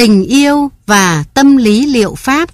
Tình yêu và tâm lý liệu pháp.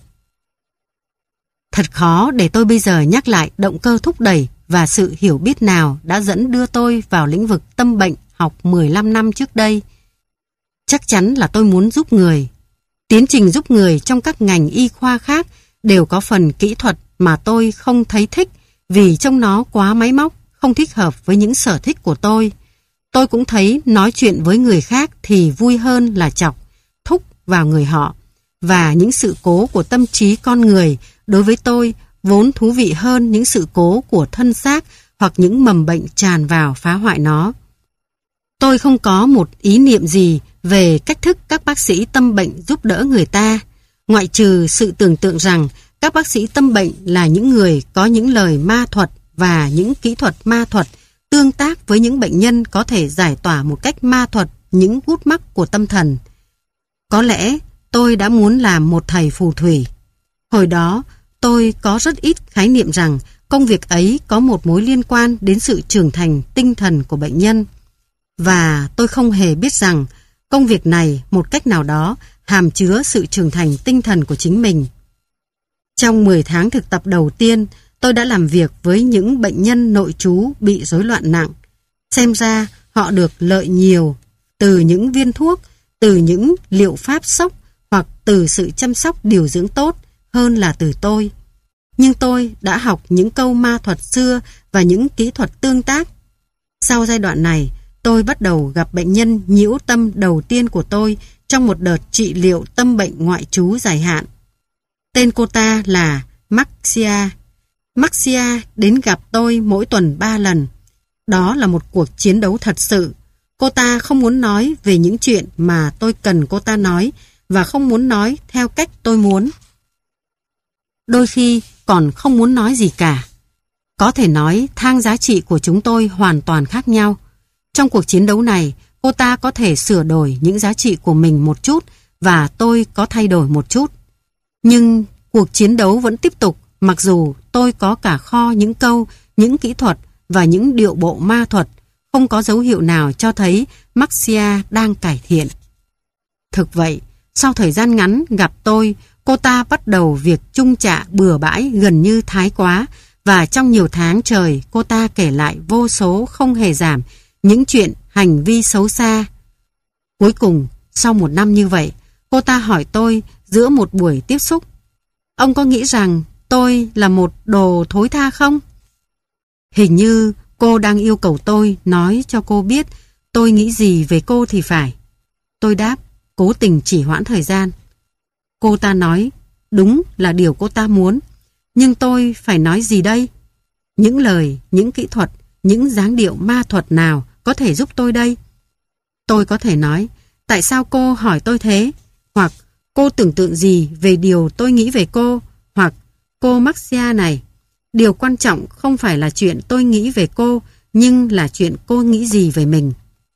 Thật khó để tôi bây giờ nhắc lại động cơ thúc đẩy và sự hiểu biết nào đã dẫn đưa tôi vào lĩnh vực tâm bệnh học 15 năm trước đây. Chắc chắn là tôi muốn giúp người. Tiến trình giúp người trong các ngành y khoa khác đều có phần kỹ thuật mà tôi không thấy thích vì trông nó quá máy móc, không thích hợp với những sở thích của tôi. Tôi cũng thấy nói chuyện với người khác thì vui hơn là chọc, thúc vào người họ. Và những sự cố của tâm trí con người đối với tôi vốn thú vị hơn những sự cố của thân xác hoặc những mầm bệnh tràn vào phá hoại nó. Tôi không có một ý niệm gì về cách thức các bác sĩ tâm bệnh giúp đỡ người ta, ngoại trừ sự tưởng tượng rằng các bác sĩ tâm bệnh là những người có những lời ma thuật và những kỹ thuật ma thuật tương tác với những bệnh nhân có thể giải tỏa một cách ma thuật những gút mắc của tâm thần. Có lẽ tôi đã muốn làm một thầy phù thủy. Hồi đó, tôi có rất ít khái niệm rằng công việc ấy có một mối liên quan đến sự trưởng thành tinh thần của bệnh nhân. Và tôi không hề biết rằng công việc này một cách nào đó hàm chứa sự trưởng thành tinh thần của chính mình. Trong 10 tháng thực tập đầu tiên, tôi đã làm việc với những bệnh nhân nội trú bị rối loạn nặng. Xem ra họ được lợi nhiều từ những viên thuốc, từ những liệu pháp sốc hoặc từ sự chăm sóc điều dưỡng tốt hơn là từ tôi. Nhưng tôi đã học những câu ma thuật xưa và những kỹ thuật tương tác. Sau giai đoạn này, tôi bắt đầu gặp bệnh nhân nhiễu tâm đầu tiên của tôi trong một đợt trị liệu tâm bệnh ngoại trú dài hạn. Tên cô ta là Maxia. Maxia đến gặp tôi mỗi tuần 3 lần. Đó là một cuộc chiến đấu thật sự. Cô ta không muốn nói về những chuyện mà tôi cần cô ta nói và không muốn nói theo cách tôi muốn. Đôi khi còn không muốn nói gì cả. Có thể nói thang giá trị của chúng tôi hoàn toàn khác nhau. Trong cuộc chiến đấu này, cô ta có thể sửa đổi những giá trị của mình một chút và tôi có thay đổi một chút. Nhưng cuộc chiến đấu vẫn tiếp tục mặc dù tôi có cả kho những câu, những kỹ thuật và những điệu bộ ma thuật, không có dấu hiệu nào cho thấy Maxia đang cải thiện. Thực vậy, sau thời gian ngắn gặp tôi, cô ta bắt đầu việc chung chạ bừa bãi gần như thái quá và trong nhiều tháng trời cô ta kể lại vô số không hề giảm những chuyện hành vi xấu xa. Cuối cùng, sau 1 năm như vậy, cô ta hỏi tôi giữa một buổi tiếp xúc: "Ông có nghĩ rằng tôi là một đồ thối tha không?" Hình như cô đang yêu cầu tôi nói cho cô biết tôi nghĩ gì về cô thì phải. Tôi đáp, cố tình trì hoãn thời gian. Cô ta nói, đúng là điều cô ta muốn. Nhưng tôi phải nói gì đây? Những lời, những kỹ thuật, những dáng điệu ma thuật nào có thể giúp tôi đây? Tôi có thể nói, tại sao cô hỏi tôi thế? Hoặc cô tưởng tượng gì về điều tôi nghĩ về cô? Hoặc cô Maxia này, điều quan trọng không phải là chuyện tôi nghĩ về cô, nhưng là chuyện cô nghĩ gì về mình.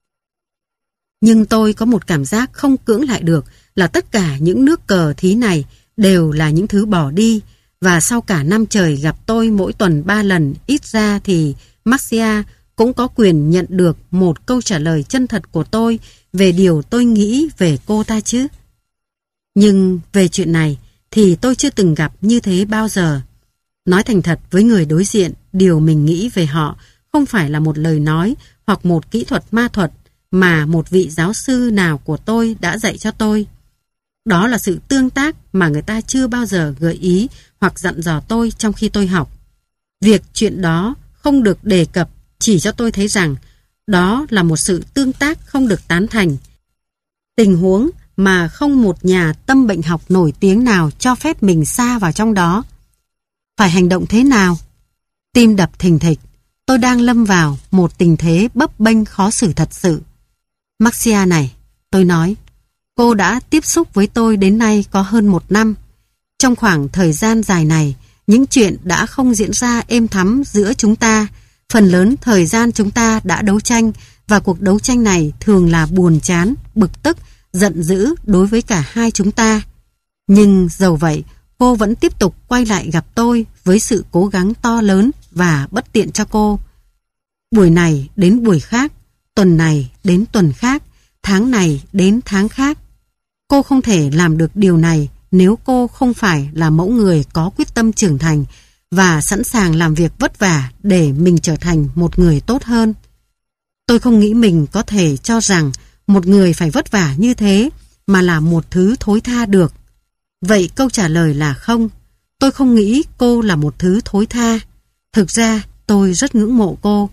Nhưng tôi có một cảm giác không cưỡng lại được là tất cả những nước cờ thí này đều là những thứ bỏ đi, và sau cả năm trời gặp tôi mỗi tuần 3 lần, ít ra thì Maxia cũng có quyền nhận được một câu trả lời chân thật của tôi về điều tôi nghĩ về cô ta chứ. Nhưng về chuyện này thì tôi chưa từng gặp như thế bao giờ. Nói thành thật với người đối diện, điều mình nghĩ về họ không phải là một lời nói hoặc một kỹ thuật ma thuật mà một vị giáo sư nào của tôi đã dạy cho tôi. Đó là sự tương tác mà người ta chưa bao giờ gợi ý hoặc dặn dò tôi trong khi tôi học. Việc chuyện đó không được đề cập chỉ cho tôi thấy rằng đó là một sự tương tác không được tán thành. Tình huống mà không một nhà tâm bệnh học nổi tiếng nào cho phép mình sa vào trong đó. Phải hành động thế nào? Tim đập thình thịch. Tôi đang lâm vào một tình thế bấp bênh khó xử thật sự. Maxia này, tôi nói, cô đã tiếp xúc với tôi đến nay có hơn 1 năm. Trong khoảng thời gian dài này, những chuyện đã không diễn ra êm thắm giữa chúng ta. Phần lớn thời gian chúng ta đã đấu tranh, và cuộc đấu tranh này thường là buồn chán, bực tức, giận dữ đối với cả hai chúng ta. Nhưng dầu vậy, cô vẫn tiếp tục quay lại gặp tôi với sự cố gắng to lớn và bất tiện cho cô. Buổi này đến buổi khác, tuần này đến tuần khác, tháng này đến tháng khác. Cô không thể làm được điều này nếu cô không phải là mẫu người có quyết tâm trưởng thành và sẵn sàng làm việc vất vả để mình trở thành một người tốt hơn. Tôi không nghĩ mình có thể cho rằng một người phải vất vả như thế mà là một thứ thối tha được. Vậy câu trả lời là không. Tôi không nghĩ cô là một thứ thối tha. Thực ra tôi rất ngưỡng mộ cô.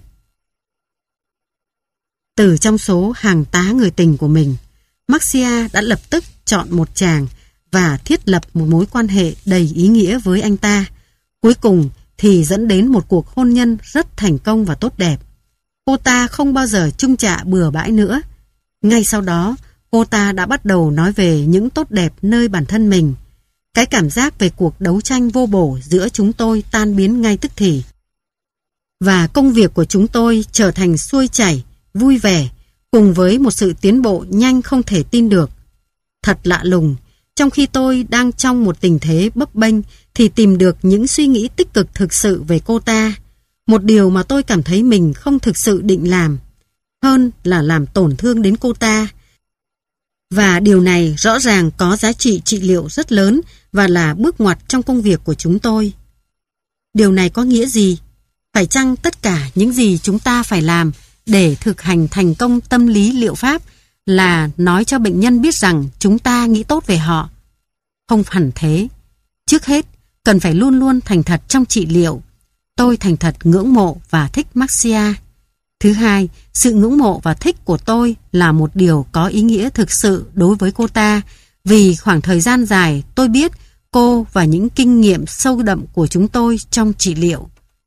Từ trong số hàng tá người tình của mình, Marcia đã lập tức chọn một chàng và thiết lập một mối quan hệ đầy ý nghĩa với anh ta. Cuối cùng thì dẫn đến một cuộc hôn nhân rất thành công và tốt đẹp. Cô ta không bao giờ chung chạ bừa bãi nữa. Ngay sau đó, cô ta đã bắt đầu nói về những tốt đẹp nơi bản thân mình. Cái cảm giác về cuộc đấu tranh vô bổ giữa chúng tôi tan biến ngay tức thì. Và công việc của chúng tôi trở thành xuôi chảy, vui vẻ, cùng với một sự tiến bộ nhanh không thể tin được. Thật lạ lùng, trong khi tôi đang trong một tình thế bấp bênh thì tìm được những suy nghĩ tích cực thực sự về cô ta. Một điều mà tôi cảm thấy mình không thực sự định làm, hơn là làm tổn thương đến cô ta. Và điều này rõ ràng có giá trị trị liệu rất lớn và là bước ngoặt trong công việc của chúng tôi. Điều này có nghĩa gì? Phải chăng tất cả những gì chúng ta phải làm để thực hành thành công tâm lý liệu pháp là nói cho bệnh nhân biết rằng chúng ta nghĩ tốt về họ? Không hẳn thế. Trước hết, cần phải luôn luôn thành thật trong trị liệu. Tôi thành thật ngưỡng mộ và thích Marcia. Thứ hai, sự ngưỡng mộ và thích của tôi là một điều có ý nghĩa thực sự đối với cô ta, vì khoảng thời gian dài tôi biết cô và những kinh nghiệm sâu đậm của chúng tôi trong trị liệu.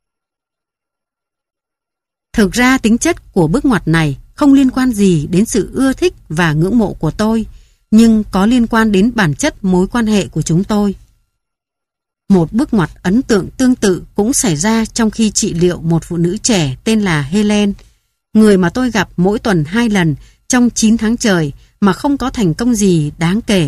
Thực ra tính chất của bước ngoặt này không liên quan gì đến sự ưa thích và ngưỡng mộ của tôi, nhưng có liên quan đến bản chất mối quan hệ của chúng tôi. Một bước ngoặt ấn tượng tương tự cũng xảy ra trong khi trị liệu một phụ nữ trẻ tên là Helen, người mà tôi gặp mỗi tuần 2 lần trong 9 tháng trời mà không có thành công gì đáng kể,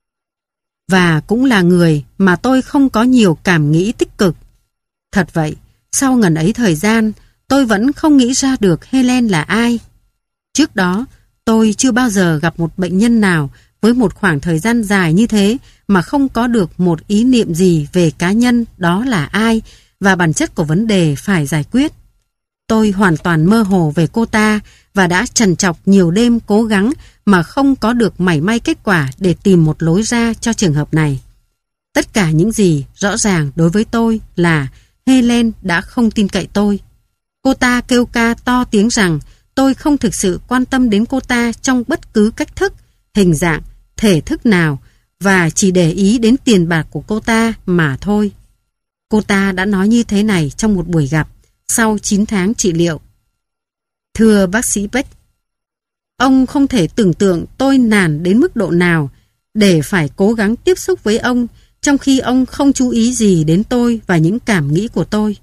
và cũng là người mà tôi không có nhiều cảm nghĩ tích cực. Thật vậy, sau ngần ấy thời gian, tôi vẫn không nghĩ ra được Helen là ai. Trước đó, tôi chưa bao giờ gặp một bệnh nhân nào với một khoảng thời gian dài như thế mà không có được một ý niệm gì về cá nhân đó là ai và bản chất của vấn đề phải giải quyết. Tôi hoàn toàn mơ hồ về cô ta và đã trằn trọc nhiều đêm cố gắng mà không có được mảy may kết quả để tìm một lối ra cho trường hợp này. Tất cả những gì rõ ràng đối với tôi là Helen đã không tin cậy tôi. Cô ta kêu ca to tiếng rằng tôi không thực sự quan tâm đến cô ta trong bất cứ cách thức, hình dạng, thể thức nào và chỉ để ý đến tiền bạc của cô ta mà thôi. Cô ta đã nói như thế này trong một buổi gặp sau 9 tháng trị liệu. Thưa bác sĩ Beck, ông không thể tưởng tượng tôi nản đến mức độ nào để phải cố gắng tiếp xúc với ông trong khi ông không chú ý gì đến tôi và những cảm nghĩ của tôi.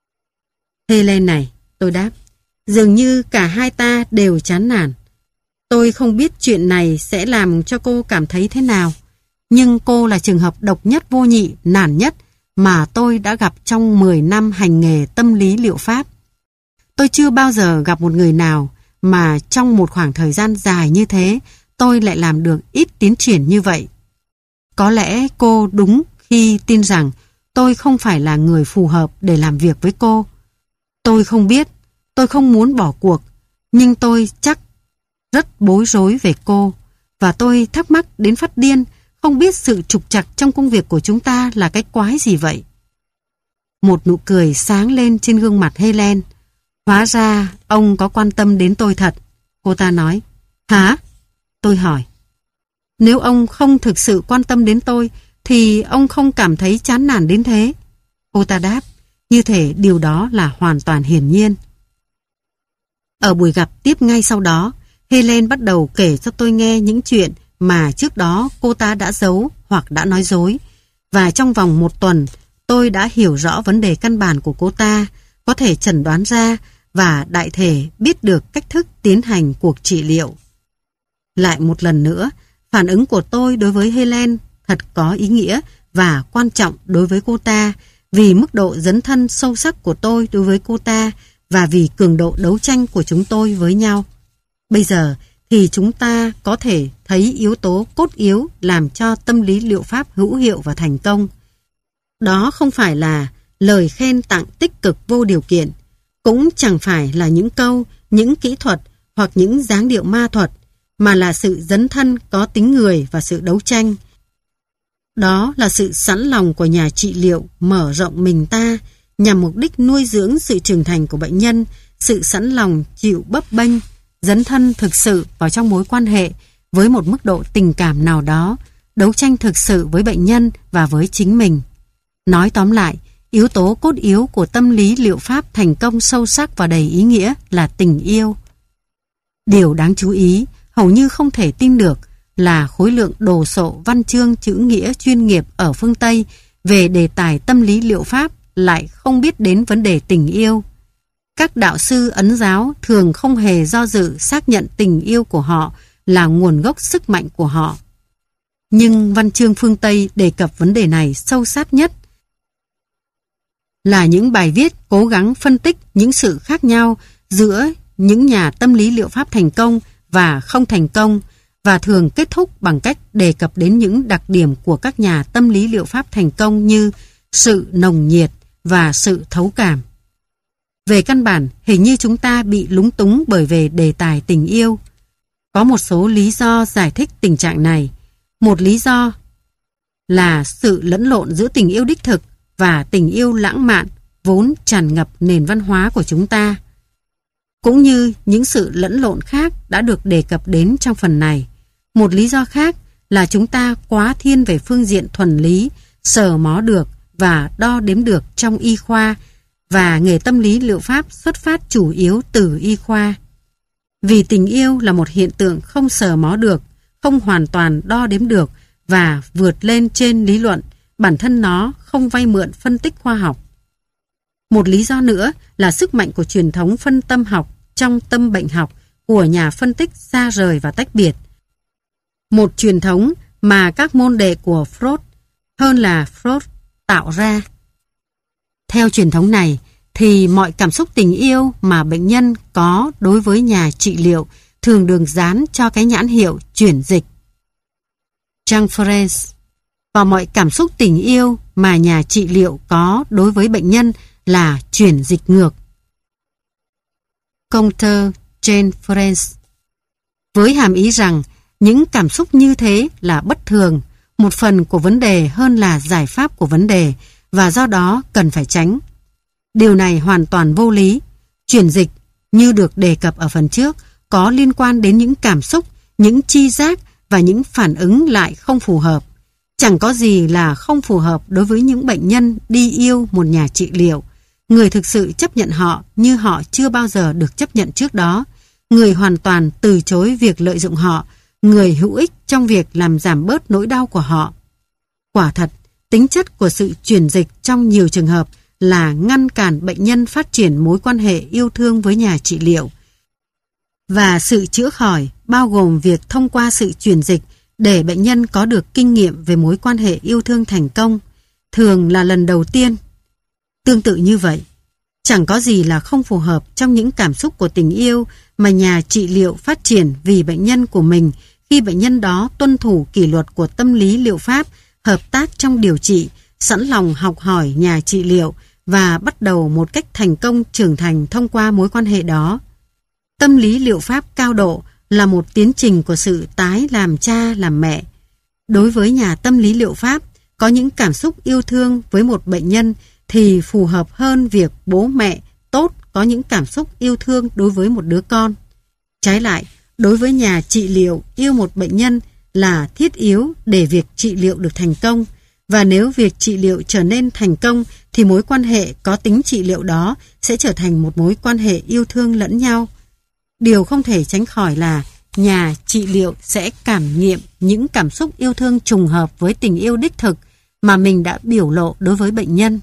Helen này, tôi đáp, dường như cả hai ta đều chán nản. Tôi không biết chuyện này sẽ làm cho cô cảm thấy thế nào, nhưng cô là trường hợp độc nhất vô nhị, nản nhất mà tôi đã gặp trong 10 năm hành nghề tâm lý liệu pháp. Tôi chưa bao giờ gặp một người nào mà trong một khoảng thời gian dài như thế tôi lại làm được ít tiến triển như vậy. Có lẽ cô đúng khi tin rằng tôi không phải là người phù hợp để làm việc với cô. Tôi không biết, tôi không muốn bỏ cuộc, nhưng tôi chắc rất bối rối về cô, và tôi thắc mắc đến phát điên, không biết sự trục trặc trong công việc của chúng ta là cái quái gì vậy. Một nụ cười sáng lên trên gương mặt Helen. Hóa ra ông có quan tâm đến tôi thật, cô ta nói. Hả? Tôi hỏi. Nếu ông không thực sự quan tâm đến tôi thì ông không cảm thấy chán nản đến thế, cô ta đáp, như thể điều đó là hoàn toàn hiển nhiên. Ở buổi gặp tiếp ngay sau đó, Helen bắt đầu kể cho tôi nghe những chuyện mà trước đó cô ta đã giấu hoặc đã nói dối, và trong vòng 1 tuần tôi đã hiểu rõ vấn đề căn bản của cô ta, có thể chẩn đoán ra và đại thể biết được cách thức tiến hành cuộc trị liệu. Lại một lần nữa, phản ứng của tôi đối với Helen thật có ý nghĩa và quan trọng đối với cô ta, vì mức độ dấn thân sâu sắc của tôi đối với cô ta và vì cường độ đấu tranh của chúng tôi với nhau. Bây giờ thì chúng ta có thể thấy yếu tố cốt yếu làm cho tâm lý liệu pháp hữu hiệu và thành công. Đó không phải là lời khen tặng tích cực vô điều kiện, cũng chẳng phải là những câu, những kỹ thuật hoặc những dáng điệu ma thuật, mà là sự dấn thân có tính người và sự đấu tranh. Đó là sự sẵn lòng của nhà trị liệu mở rộng mình ta nhằm mục đích nuôi dưỡng sự trưởng thành của bệnh nhân, sự sẵn lòng chịu bấp bênh, dấn thân thực sự vào trong mối quan hệ với một mức độ tình cảm nào đó, đấu tranh thực sự với bệnh nhân và với chính mình. Nói tóm lại, yếu tố cốt yếu của tâm lý liệu pháp thành công sâu sắc và đầy ý nghĩa là tình yêu. Điều đáng chú ý, hầu như không thể tin được, là khối lượng đồ sộ văn chương chữ nghĩa chuyên nghiệp ở phương Tây về đề tài tâm lý liệu pháp lại không biết đến vấn đề tình yêu. Các đạo sư Ấn giáo thường không hề do dự xác nhận tình yêu của họ là nguồn gốc sức mạnh của họ. Nhưng văn chương phương Tây đề cập vấn đề này sâu sát nhất là những bài viết cố gắng phân tích những sự khác nhau giữa những nhà tâm lý liệu pháp thành công và không thành công, và thường kết thúc bằng cách đề cập đến những đặc điểm của các nhà tâm lý liệu pháp thành công như sự nồng nhiệt và sự thấu cảm. Về căn bản, hình như chúng ta bị lúng túng bởi về đề tài tình yêu. Có một số lý do giải thích tình trạng này. Một lý do là sự lẫn lộn giữa tình yêu đích thực và tình yêu lãng mạn vốn tràn ngập nền văn hóa của chúng ta, cũng như những sự lẫn lộn khác đã được đề cập đến trong phần này. Một lý do khác là chúng ta quá thiên về phương diện thuần lý, sờ mó được và đo đếm được trong y khoa, và nghề tâm lý liệu pháp xuất phát chủ yếu từ y khoa. Vì tình yêu là một hiện tượng không sờ mó được, không hoàn toàn đo đếm được và vượt lên trên lý luận, bản thân nó không vay mượn phân tích khoa học. Một lý do nữa là sức mạnh của truyền thống phân tâm học trong tâm bệnh học của nhà phân tích xa rời và tách biệt. Một truyền thống mà các môn đệ của Freud hơn là Freud tạo ra. Theo truyền thống này thì mọi cảm xúc tình yêu mà bệnh nhân có đối với nhà trị liệu thường được dán cho cái nhãn hiệu chuyển dịch transference, và mọi cảm xúc tình yêu mà nhà trị liệu có đối với bệnh nhân là chuyển dịch ngược counter-transference, với hàm ý rằng những cảm xúc như thế là bất thường, một phần của vấn đề hơn là giải pháp của vấn đề, và do đó cần phải tránh. Điều này hoàn toàn vô lý. Chuyển dịch, như được đề cập ở phần trước, có liên quan đến những cảm xúc, những tri giác và những phản ứng lại không phù hợp. Chẳng có gì là không phù hợp đối với những bệnh nhân đi yêu một nhà trị liệu. Người thực sự chấp nhận họ như họ chưa bao giờ được chấp nhận trước đó. Người hoàn toàn từ chối việc lợi dụng họ. Người hữu ích trong việc làm giảm bớt nỗi đau của họ. Quả thật, tính chất của sự chuyển dịch trong nhiều trường hợp là ngăn cản bệnh nhân phát triển mối quan hệ yêu thương với nhà trị liệu. Và sự chữa khỏi bao gồm việc thông qua sự chuyển dịch để bệnh nhân có được kinh nghiệm về mối quan hệ yêu thương thành công, thường là lần đầu tiên. Tương tự như vậy, chẳng có gì là không phù hợp trong những cảm xúc của tình yêu mà nhà trị liệu phát triển vì bệnh nhân của mình khi bệnh nhân đó tuân thủ kỷ luật của tâm lý liệu pháp, hợp tác trong điều trị, sẵn lòng học hỏi nhà trị liệu và bắt đầu một cách thành công trưởng thành thông qua mối quan hệ đó. Tâm lý liệu pháp cao độ là một tiến trình của sự tái làm cha làm mẹ. Đối với nhà tâm lý liệu pháp, có những cảm xúc yêu thương với một bệnh nhân thì phù hợp hơn việc bố mẹ tốt có những cảm xúc yêu thương đối với một đứa con. Trái lại, đối với nhà trị liệu, yêu một bệnh nhân là thiết yếu để việc trị liệu được thành công, và nếu việc trị liệu trở nên thành công thì mối quan hệ có tính trị liệu đó sẽ trở thành một mối quan hệ yêu thương lẫn nhau. Điều không thể tránh khỏi là nhà trị liệu sẽ cảm nghiệm những cảm xúc yêu thương trùng hợp với tình yêu đích thực mà mình đã biểu lộ đối với bệnh nhân.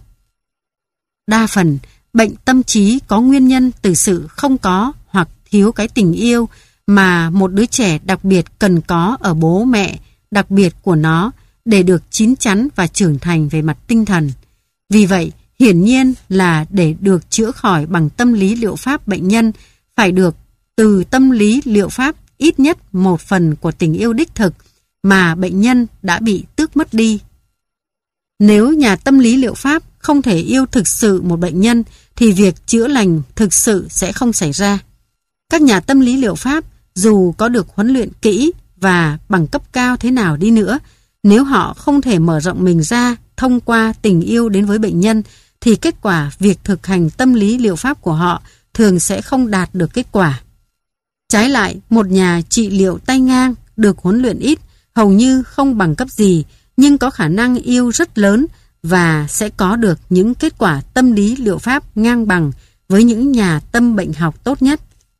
Đa phần, bệnh tâm trí có nguyên nhân từ sự không có hoặc thiếu cái tình yêu mà một đứa trẻ đặc biệt cần có ở bố mẹ đặc biệt của nó để được chín chắn và trưởng thành về mặt tinh thần. Vì vậy, hiển nhiên là để được chữa khỏi bằng tâm lý liệu pháp, bệnh nhân phải được từ tâm lý liệu pháp ít nhất một phần của tình yêu đích thực mà bệnh nhân đã bị tước mất đi. Nếu nhà tâm lý liệu pháp không thể yêu thực sự một bệnh nhân thì việc chữa lành thực sự sẽ không xảy ra. Các nhà tâm lý liệu pháp dù có được huấn luyện kỹ và bằng cấp cao thế nào đi nữa, nếu họ không thể mở rộng mình ra thông qua tình yêu đến với bệnh nhân thì kết quả việc thực hành tâm lý liệu pháp của họ thường sẽ không đạt được kết quả. Trái lại, một nhà trị liệu tay ngang được huấn luyện ít, hầu như không bằng cấp gì, nhưng có khả năng yêu rất lớn và sẽ có được những kết quả tâm lý liệu pháp ngang bằng với những nhà tâm bệnh học tốt nhất.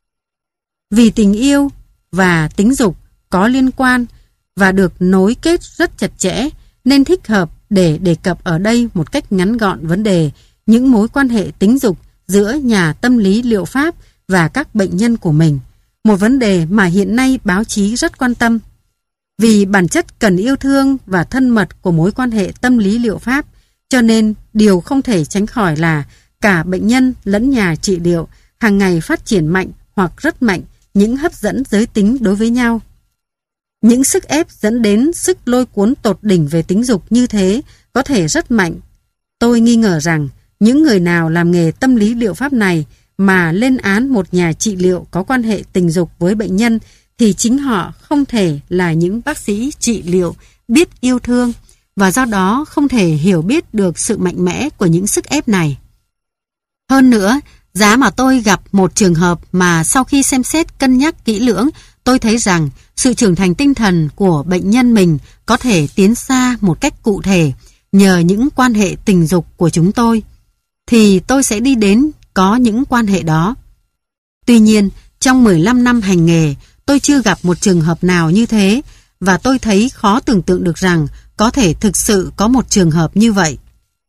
Vì tình yêu và tính dục có liên quan và được nối kết rất chặt chẽ, nên thích hợp để đề cập ở đây một cách ngắn gọn vấn đề những mối quan hệ tính dục giữa nhà tâm lý liệu pháp và các bệnh nhân của mình, một vấn đề mà hiện nay báo chí rất quan tâm. Vì bản chất cần yêu thương và thân mật của mối quan hệ tâm lý liệu pháp, cho nên điều không thể tránh khỏi là cả bệnh nhân lẫn nhà trị liệu hàng ngày phát triển mạnh hoặc rất mạnh những hấp dẫn giới tính đối với nhau. Những sức ép dẫn đến sức lôi cuốn tột đỉnh về tính dục như thế có thể rất mạnh. Tôi nghi ngờ rằng những người nào làm nghề tâm lý liệu pháp này mà lên án một nhà trị liệu có quan hệ tình dục với bệnh nhân thì chính họ không thể là những bác sĩ trị liệu biết yêu thương và do đó không thể hiểu biết được sự mạnh mẽ của những sức ép này. Hơn nữa, giá mà tôi gặp một trường hợp mà sau khi xem xét cân nhắc kỹ lưỡng, tôi thấy rằng sự trưởng thành tinh thần của bệnh nhân mình có thể tiến xa một cách cụ thể nhờ những quan hệ tình dục của chúng tôi, thì tôi sẽ đi đến có những quan hệ đó. Tuy nhiên, trong 15 năm hành nghề, tôi chưa gặp một trường hợp nào như thế và tôi thấy khó tưởng tượng được rằng có thể thực sự có một trường hợp như vậy.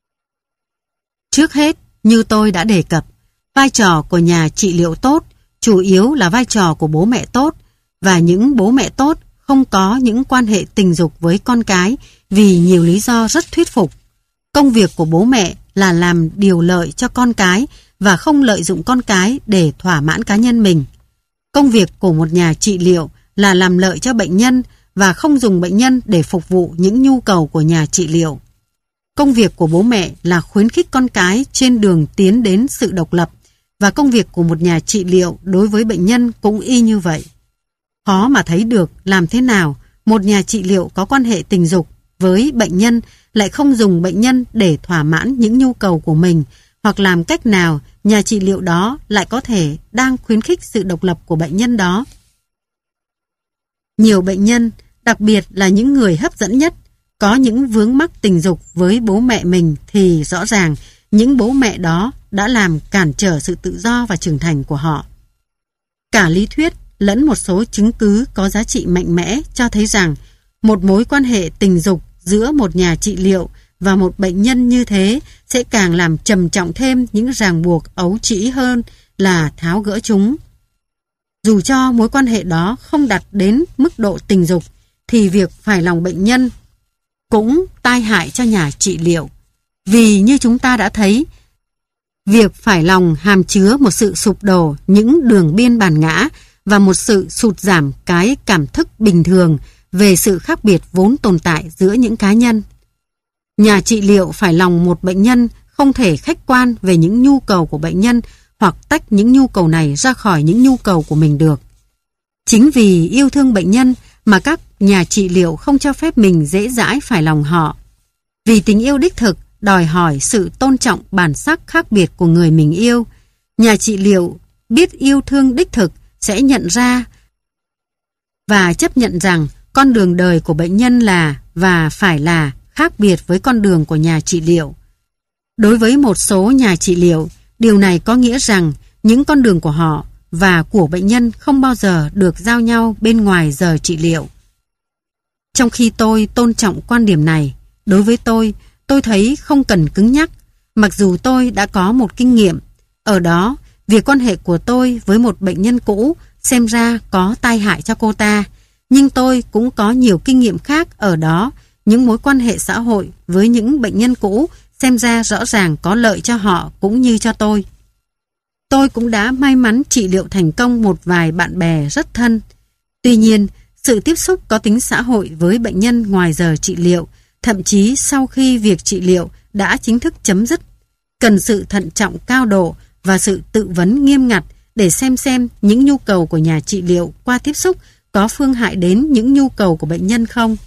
Trước hết, như tôi đã đề cập, vai trò của nhà trị liệu tốt chủ yếu là vai trò của bố mẹ tốt, và những bố mẹ tốt không có những quan hệ tình dục với con cái vì nhiều lý do rất thuyết phục. Công việc của bố mẹ là làm điều lợi cho con cái và không lợi dụng con cái để thỏa mãn cá nhân mình. Công việc của một nhà trị liệu là làm lợi cho bệnh nhân và không dùng bệnh nhân để phục vụ những nhu cầu của nhà trị liệu. Công việc của bố mẹ là khuyến khích con cái trên đường tiến đến sự độc lập, và công việc của một nhà trị liệu đối với bệnh nhân cũng y như vậy. Khó mà thấy được làm thế nào một nhà trị liệu có quan hệ tình dục với bệnh nhân lại không dùng bệnh nhân để thỏa mãn những nhu cầu của mình, hoặc làm cách nào nhà trị liệu đó lại có thể đang khuyến khích sự độc lập của bệnh nhân đó. Nhiều bệnh nhân, đặc biệt là những người hấp dẫn nhất, có những vướng mắc tình dục với bố mẹ mình thì rõ ràng những bố mẹ đó đã làm cản trở sự tự do và trưởng thành của họ. Cả lý thuyết lẫn một số chứng cứ có giá trị mạnh mẽ cho thấy rằng một mối quan hệ tình dục giữa một nhà trị liệu và một bệnh nhân như thế sẽ càng làm trầm trọng thêm những ràng buộc ấu trĩ hơn là tháo gỡ chúng. Dù cho mối quan hệ đó không đạt đến mức độ tình dục thì việc phải lòng bệnh nhân cũng tai hại cho nhà trị liệu. Vì như chúng ta đã thấy, việc phải lòng hàm chứa một sự sụp đổ những đường biên bản ngã và một sự sụt giảm cái cảm thức bình thường về sự khác biệt vốn tồn tại giữa những cá nhân. Nhà trị liệu phải lòng một bệnh nhân không thể khách quan về những nhu cầu của bệnh nhân hoặc tách những nhu cầu này ra khỏi những nhu cầu của mình được. Chính vì yêu thương bệnh nhân mà các nhà trị liệu không cho phép mình dễ dãi phải lòng họ. Vì tình yêu đích thực đòi hỏi sự tôn trọng bản sắc khác biệt của người mình yêu. Nhà trị liệu biết yêu thương đích thực sẽ nhận ra và chấp nhận rằng con đường đời của bệnh nhân là và phải là khác biệt với con đường của nhà trị liệu. Đối với một số nhà trị liệu, điều này có nghĩa rằng những con đường của họ và của bệnh nhân không bao giờ được giao nhau bên ngoài giờ trị liệu. Trong khi tôi tôn trọng quan điểm này, đối với tôi thấy không cần cứng nhắc, mặc dù tôi đã có một kinh nghiệm. Ở đó, việc quan hệ của tôi với một bệnh nhân cũ xem ra có tai hại cho cô ta, nhưng tôi cũng có nhiều kinh nghiệm khác ở đó. Những mối quan hệ xã hội với những bệnh nhân cũ xem ra rõ ràng có lợi cho họ cũng như cho tôi. Tôi cũng đã may mắn trị liệu thành công một vài bạn bè rất thân. Tuy nhiên, sự tiếp xúc có tính xã hội với bệnh nhân ngoài giờ trị liệu, thậm chí sau khi việc trị liệu đã chính thức chấm dứt, cần sự thận trọng cao độ và sự tự vấn nghiêm ngặt để xem những nhu cầu của nhà trị liệu qua tiếp xúc có phương hại đến những nhu cầu của bệnh nhân không.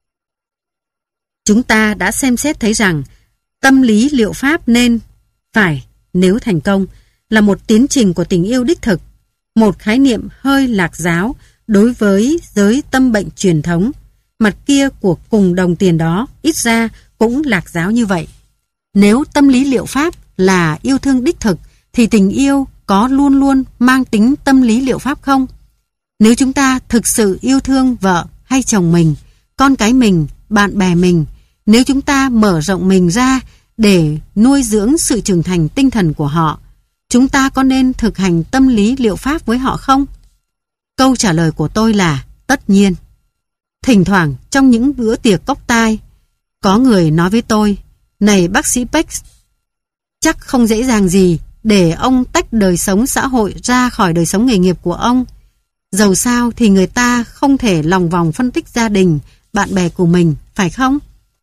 Chúng ta đã xem xét thấy rằng tâm lý liệu pháp nên phải, nếu thành công, là một tiến trình của tình yêu đích thực, một khái niệm hơi lạc giáo đối với giới tâm bệnh truyền thống. Mặt kia của cùng đồng tiền đó ít ra cũng lạc giáo như vậy. Nếu tâm lý liệu pháp là yêu thương đích thực thì tình yêu có luôn luôn mang tính tâm lý liệu pháp không? Nếu chúng ta thực sự yêu thương vợ hay chồng mình, con cái mình, bạn bè mình, nếu chúng ta mở rộng mình ra để nuôi dưỡng sự trưởng thành tinh thần của họ, chúng ta có nên thực hành tâm lý liệu pháp với họ không? Câu trả lời của tôi là tất nhiên. Thỉnh thoảng trong những bữa tiệc cốc tai, có người nói với tôi, này bác sĩ Peck, chắc không dễ dàng gì để ông tách đời sống xã hội ra khỏi đời sống nghề nghiệp của ông. Dầu sao thì người ta không thể lòng vòng phân tích gia đình, bạn bè của mình, phải không?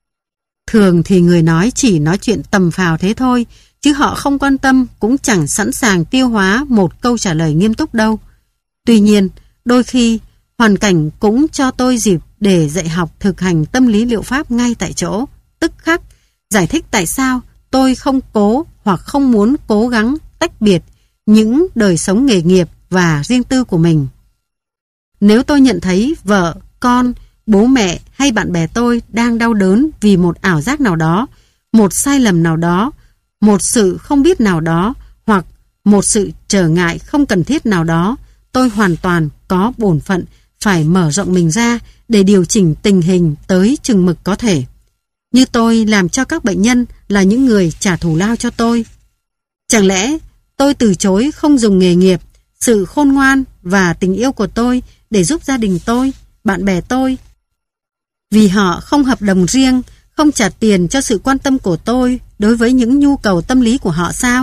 Thường thì người nói chỉ nói chuyện tầm phào thế thôi, chứ họ không quan tâm cũng chẳng sẵn sàng tiêu hóa một câu trả lời nghiêm túc đâu. Tuy nhiên, đôi khi hoàn cảnh cũng cho tôi dịp để dạy học thực hành tâm lý liệu pháp ngay tại chỗ, tức khắc, giải thích tại sao tôi không cố hoặc không muốn cố gắng tách biệt những đời sống nghề nghiệp và riêng tư của mình. Nếu tôi nhận thấy vợ, con, bố mẹ hay bạn bè tôi đang đau đớn vì một ảo giác nào đó, một sai lầm nào đó, một sự không biết nào đó hoặc một sự trở ngại không cần thiết nào đó, tôi hoàn toàn có bổn phận phải mở rộng mình ra để điều chỉnh tình hình tới chừng mực có thể. Như tôi làm cho các bệnh nhân là những người trả thù lao cho tôi. Chẳng lẽ tôi từ chối không dùng nghề nghiệp, sự khôn ngoan và tình yêu của tôi để giúp gia đình tôi, bạn bè tôi? Vì họ không hợp đồng riêng, không trả tiền cho sự quan tâm của tôi đối với những nhu cầu tâm lý của họ sao?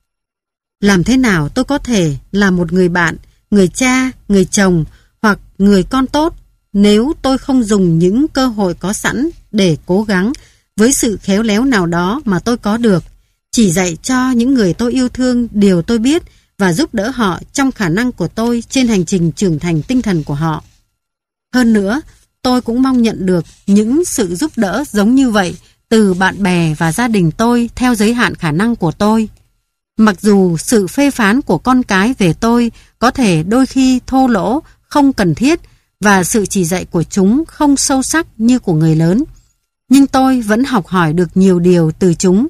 Làm thế nào tôi có thể là một người bạn, người cha, người chồng hoặc người con tốt nếu tôi không dùng những cơ hội có sẵn để cố gắng với sự khéo léo nào đó mà tôi có được, chỉ dạy cho những người tôi yêu thương điều tôi biết và giúp đỡ họ trong khả năng của tôi trên hành trình trưởng thành tinh thần của họ. Hơn nữa, tôi cũng mong nhận được những sự giúp đỡ giống như vậy từ bạn bè và gia đình tôi theo giới hạn khả năng của tôi. Mặc dù sự phê phán của con cái về tôi có thể đôi khi thô lỗ, không cần thiết và sự chỉ dạy của chúng không sâu sắc như của người lớn, nhưng tôi vẫn học hỏi được nhiều điều từ chúng.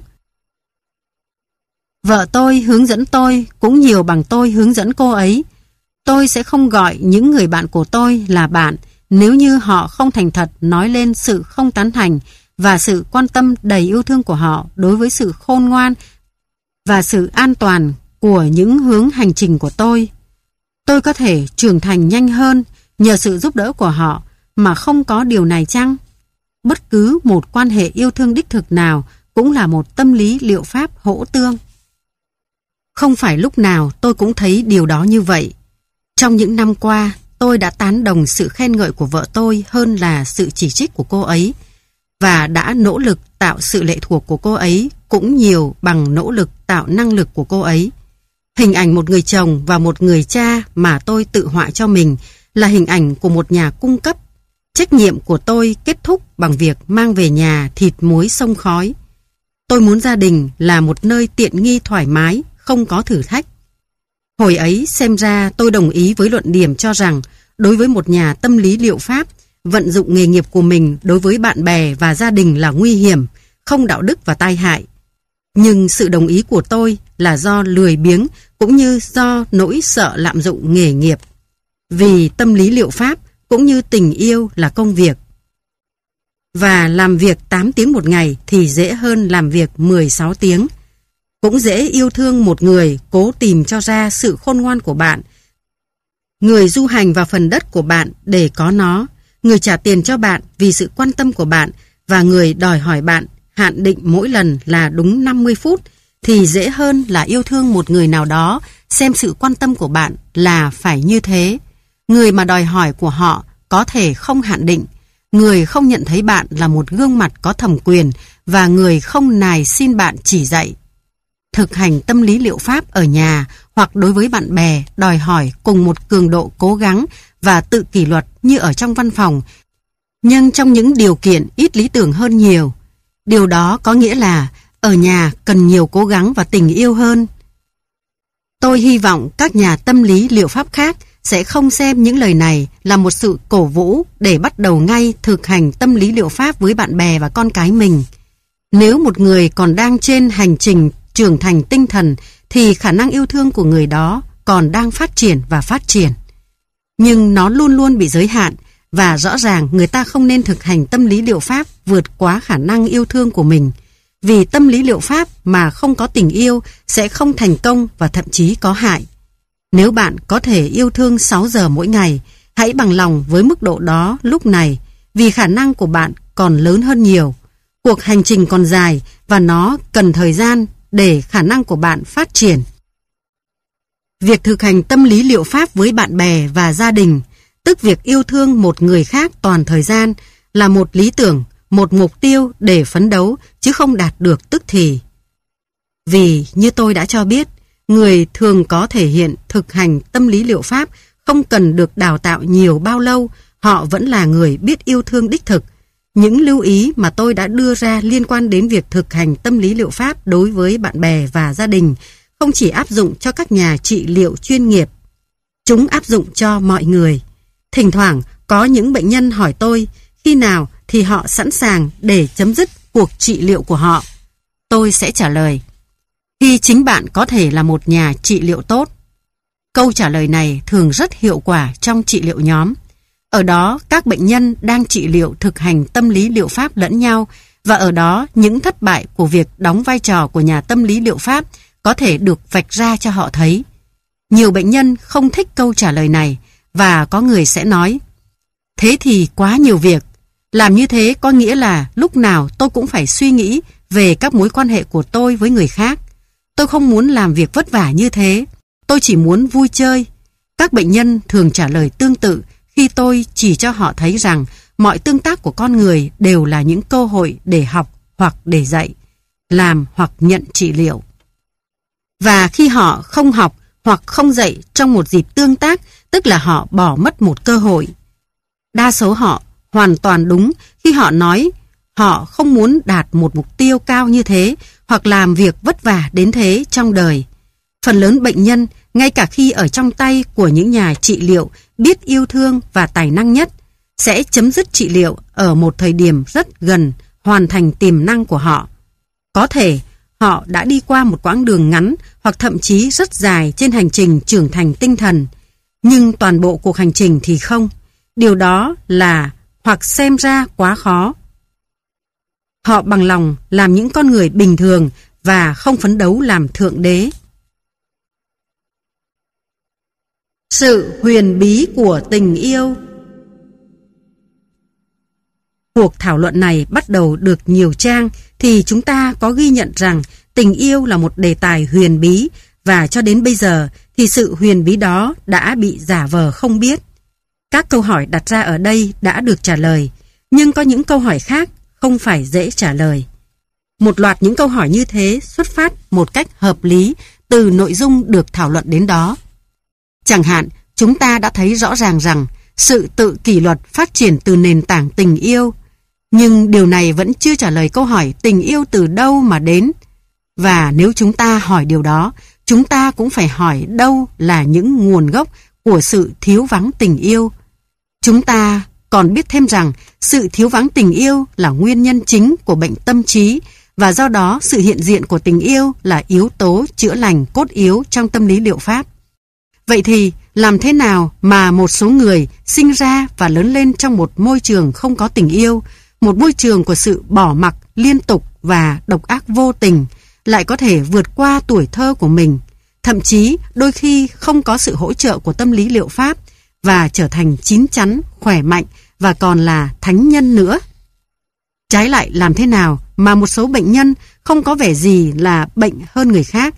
Vợ tôi hướng dẫn tôi cũng nhiều bằng tôi hướng dẫn cô ấy. Tôi sẽ không gọi những người bạn của tôi là bạn nếu như họ không thành thật nói lên sự không tán thành và sự quan tâm đầy yêu thương của họ đối với sự khôn ngoan và sự an toàn của những hướng hành trình của tôi. Tôi có thể trưởng thành nhanh hơn nhờ sự giúp đỡ của họ mà không có điều này chăng? Bất cứ một quan hệ yêu thương đích thực nào cũng là một tâm lý liệu pháp hỗ tương. Không phải lúc nào tôi cũng thấy điều đó như vậy. Trong những năm qua, tôi đã tán đồng sự khen ngợi của vợ tôi hơn là sự chỉ trích của cô ấy, và đã nỗ lực tạo sự lệ thuộc của cô ấy cũng nhiều bằng nỗ lực tạo năng lực của cô ấy. Hình ảnh một người chồng và một người cha mà tôi tự họa cho mình là hình ảnh của một nhà cung cấp. Trách nhiệm của tôi kết thúc bằng việc mang về nhà thịt muối xông khói. Tôi muốn gia đình là một nơi tiện nghi thoải mái, không có thử thách. Hồi ấy xem ra tôi đồng ý với luận điểm cho rằng đối với một nhà tâm lý liệu pháp, vận dụng nghề nghiệp của mình đối với bạn bè và gia đình là nguy hiểm, không đạo đức và tai hại. Nhưng sự đồng ý của tôi là do lười biếng cũng như do nỗi sợ lạm dụng nghề nghiệp. Vì tâm lý liệu pháp cũng như tình yêu là công việc. Và làm việc 8 tiếng một ngày thì dễ hơn làm việc 16 tiếng. Cũng dễ yêu thương một người cố tìm cho ra sự khôn ngoan của bạn. Người du hành vào phần đất của bạn để có nó, người trả tiền cho bạn vì sự quan tâm của bạn và người đòi hỏi bạn hạn định mỗi lần là đúng 50 phút thì dễ hơn là yêu thương một người nào đó xem sự quan tâm của bạn là phải như thế. Người mà đòi hỏi của họ có thể không hạn định. Người không nhận thấy bạn là một gương mặt có thẩm quyền và người không nài xin bạn chỉ dạy. Thực hành tâm lý liệu pháp ở nhà hoặc đối với bạn bè đòi hỏi cùng một cường độ cố gắng và tự kỷ luật như ở trong văn phòng, nhưng trong những điều kiện ít lý tưởng hơn nhiều. Điều đó có nghĩa là ở nhà cần nhiều cố gắng và tình yêu hơn. Tôi hy vọng các nhà tâm lý liệu pháp khác sẽ không xem những lời này là một sự cổ vũ để bắt đầu ngay thực hành tâm lý liệu pháp với bạn bè và con cái mình. Nếu một người còn đang trên hành trình trưởng thành tinh thần thì khả năng yêu thương của người đó còn đang phát triển và phát triển. Nhưng nó luôn luôn bị giới hạn và rõ ràng người ta không nên thực hành tâm lý liệu pháp vượt quá khả năng yêu thương của mình. Vì tâm lý liệu pháp mà không có tình yêu sẽ không thành công và thậm chí có hại. Nếu bạn có thể yêu thương 6 giờ mỗi ngày, hãy bằng lòng với mức độ đó lúc này, vì khả năng của bạn còn lớn hơn nhiều. Cuộc hành trình còn dài và nó cần thời gian để khả năng của bạn phát triển. Việc thực hành tâm lý liệu pháp với bạn bè và gia đình, tức việc yêu thương một người khác toàn thời gian, là một lý tưởng, một mục tiêu để phấn đấu chứ không đạt được tức thì. Vì như tôi đã cho biết, người thường có thể hiện thực hành tâm lý liệu pháp không cần được đào tạo nhiều bao lâu, họ vẫn là người biết yêu thương đích thực. Những lưu ý mà tôi đã đưa ra liên quan đến việc thực hành tâm lý liệu pháp đối với bạn bè và gia đình không chỉ áp dụng cho các nhà trị liệu chuyên nghiệp. Chúng áp dụng cho mọi người. Thỉnh thoảng có những bệnh nhân hỏi tôi khi nào thì họ sẵn sàng để chấm dứt cuộc trị liệu của họ. Tôi sẽ trả lời: khi chính bạn có thể là một nhà trị liệu tốt. Câu trả lời này thường rất hiệu quả trong trị liệu nhóm. Ở đó các bệnh nhân đang trị liệu thực hành tâm lý liệu pháp lẫn nhau, và ở đó những thất bại của việc đóng vai trò của nhà tâm lý liệu pháp có thể được vạch ra cho họ thấy. Nhiều bệnh nhân không thích câu trả lời này, và có người sẽ nói: thế thì quá nhiều việc. Làm như thế có nghĩa là lúc nào tôi cũng phải suy nghĩ về các mối quan hệ của tôi với người khác. Tôi không muốn làm việc vất vả như thế. Tôi chỉ muốn vui chơi. Các bệnh nhân thường trả lời tương tự khi tôi chỉ cho họ thấy rằng mọi tương tác của con người đều là những cơ hội để học hoặc để dạy, làm hoặc nhận trị liệu. Và khi họ không học hoặc không dạy trong một dịp tương tác, tức là họ bỏ mất một cơ hội. Đa số họ hoàn toàn đúng khi họ nói họ không muốn đạt một mục tiêu cao như thế hoặc làm việc vất vả đến thế trong đời. Phần lớn bệnh nhân, ngay cả khi ở trong tay của những nhà trị liệu biết yêu thương và tài năng nhất, sẽ chấm dứt trị liệu ở một thời điểm rất gần hoàn thành tiềm năng của họ. Có thể họ đã đi qua một quãng đường ngắn hoặc thậm chí rất dài trên hành trình trưởng thành tinh thần, nhưng toàn bộ cuộc hành trình thì không. Điều đó là hoặc xem ra quá khó. Họ bằng lòng làm những con người bình thường và không phấn đấu làm thượng đế. Sự huyền bí của tình yêu. Cuộc thảo luận này bắt đầu được nhiều trang thì chúng ta có ghi nhận rằng tình yêu là một đề tài huyền bí, và cho đến bây giờ thì sự huyền bí đó đã bị giả vờ không biết. Các câu hỏi đặt ra ở đây đã được trả lời, nhưng có những câu hỏi khác không phải dễ trả lời. Một loạt những câu hỏi như thế xuất phát một cách hợp lý từ nội dung được thảo luận đến đó. Chẳng hạn, chúng ta đã thấy rõ ràng rằng sự tự kỷ luật phát triển từ nền tảng tình yêu, nhưng điều này vẫn chưa trả lời câu hỏi tình yêu từ đâu mà đến. Và nếu chúng ta hỏi điều đó, chúng ta cũng phải hỏi đâu là những nguồn gốc của sự thiếu vắng tình yêu. Chúng ta còn biết thêm rằng sự thiếu vắng tình yêu là nguyên nhân chính của bệnh tâm trí, và do đó sự hiện diện của tình yêu là yếu tố chữa lành cốt yếu trong tâm lý liệu pháp. Vậy thì làm thế nào mà một số người sinh ra và lớn lên trong một môi trường không có tình yêu, một môi trường của sự bỏ mặc liên tục và độc ác vô tình, lại có thể vượt qua tuổi thơ của mình, thậm chí đôi khi không có sự hỗ trợ của tâm lý liệu pháp, và trở thành chín chắn, khỏe mạnh và còn là thánh nhân nữa? Trái lại, làm thế nào mà một số bệnh nhân không có vẻ gì là bệnh hơn người khác,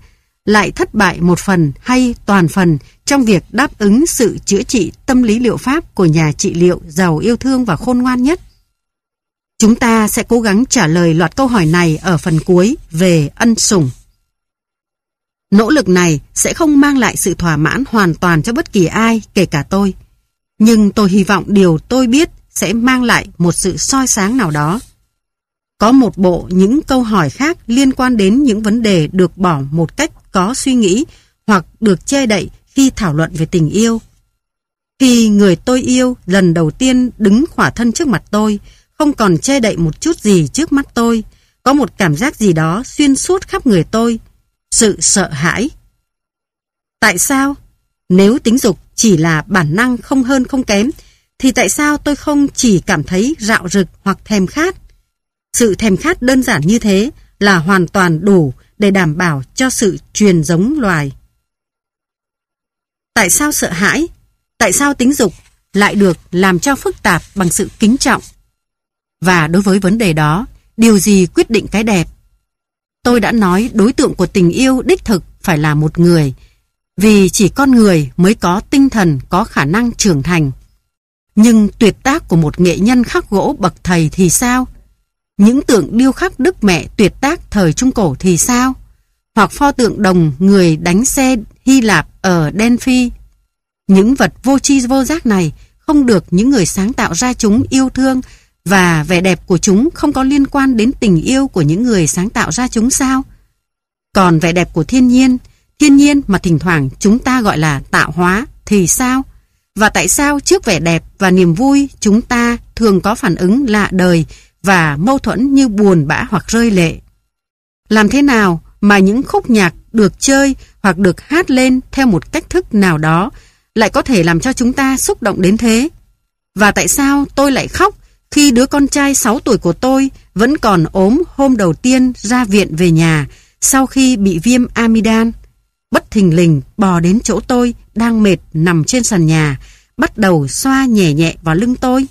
lại thất bại một phần hay toàn phần trong việc đáp ứng sự chữa trị tâm lý liệu pháp của nhà trị liệu giàu yêu thương và khôn ngoan nhất? Chúng ta sẽ cố gắng trả lời loạt câu hỏi này ở phần cuối về ân sủng. Nỗ lực này sẽ không mang lại sự thỏa mãn hoàn toàn cho bất kỳ ai, kể cả tôi. Nhưng tôi hy vọng điều tôi biết sẽ mang lại một sự soi sáng nào đó. Có một bộ những câu hỏi khác liên quan đến những vấn đề được bỏ một cách có suy nghĩ hoặc được che đậy khi thảo luận về tình yêu. Khi người tôi yêu lần đầu tiên đứng khỏa thân trước mặt tôi, không còn che đậy một chút gì trước mắt tôi, có một cảm giác gì đó xuyên suốt khắp người tôi, sự sợ hãi. Tại sao? Nếu tính dục chỉ là bản năng không hơn không kém, thì tại sao tôi không chỉ cảm thấy rạo rực hoặc thèm khát? Sự thèm khát đơn giản như thế là hoàn toàn đủ để đảm bảo cho sự truyền giống loài. Tại sao sợ hãi? Tại sao tính dục lại được làm cho phức tạp bằng sự kính trọng? Và đối với vấn đề đó, điều gì quyết định cái đẹp? Tôi đã nói đối tượng của tình yêu đích thực phải là một người, vì chỉ con người mới có tinh thần, có khả năng trưởng thành. Nhưng tuyệt tác của một nghệ nhân khắc gỗ bậc thầy thì sao? Những tượng điêu khắc Đức Mẹ tuyệt tác thời Trung Cổ thì sao? Hoặc pho tượng đồng người đánh xe Hy Lạp ở Delphi. Những vật vô tri vô giác này không được những người sáng tạo ra chúng yêu thương, và vẻ đẹp của chúng không có liên quan đến tình yêu của những người sáng tạo ra chúng sao? Còn vẻ đẹp của thiên nhiên mà thỉnh thoảng chúng ta gọi là tạo hóa thì sao? Và tại sao trước vẻ đẹp và niềm vui chúng ta thường có phản ứng lạ đời và mâu thuẫn như buồn bã hoặc rơi lệ? Làm thế nào mà những khúc nhạc được chơi hoặc được hát lên theo một cách thức nào đó lại có thể làm cho chúng ta xúc động đến thế? Và tại sao tôi lại khóc khi đứa con trai 6 tuổi của tôi vẫn còn ốm hôm đầu tiên ra viện về nhà sau khi bị viêm amidan, bất thình lình bò đến chỗ tôi đang mệt nằm trên sàn nhà, bắt đầu xoa nhẹ nhẹ vào lưng tôi?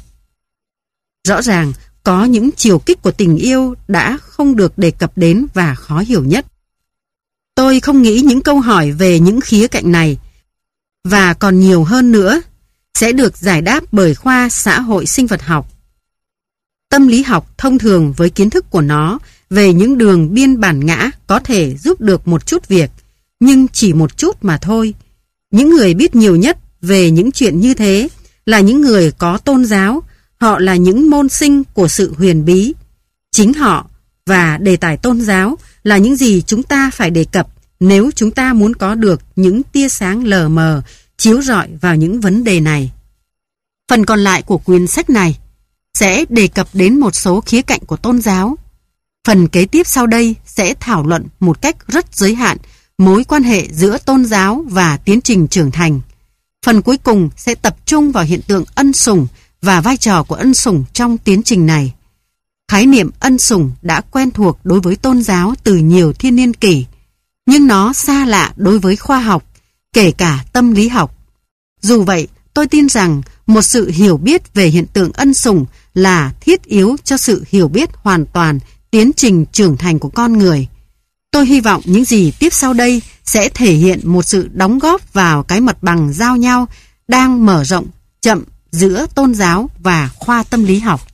Rõ ràng có những chiều kích của tình yêu đã không được đề cập đến và khó hiểu nhất. Tôi không nghĩ những câu hỏi về những khía cạnh này, và còn nhiều hơn nữa, sẽ được giải đáp bởi khoa xã hội sinh vật học. Tâm lý học thông thường với kiến thức của nó về những đường biên bản ngã có thể giúp được một chút việc, nhưng chỉ một chút mà thôi. Những người biết nhiều nhất về những chuyện như thế là những người có tôn giáo. Họ là những môn sinh của sự huyền bí. Chính họ và đề tài tôn giáo là những gì chúng ta phải đề cập nếu chúng ta muốn có được những tia sáng lờ mờ chiếu rọi vào những vấn đề này. Phần còn lại của quyển sách này sẽ đề cập đến một số khía cạnh của tôn giáo. Phần kế tiếp sau đây sẽ thảo luận một cách rất giới hạn mối quan hệ giữa tôn giáo và tiến trình trưởng thành. Phần cuối cùng sẽ tập trung vào hiện tượng ân sủng và vai trò của ân sủng trong tiến trình này. Khái niệm ân sủng đã quen thuộc đối với tôn giáo từ nhiều thiên niên kỷ, nhưng nó xa lạ đối với khoa học, kể cả tâm lý học. Dù vậy, tôi tin rằng một sự hiểu biết về hiện tượng ân sủng là thiết yếu cho sự hiểu biết hoàn toàn tiến trình trưởng thành của con người. Tôi hy vọng những gì tiếp sau đây sẽ thể hiện một sự đóng góp vào cái mặt bằng giao nhau đang mở rộng chậm giữa tôn giáo và khoa tâm lý học.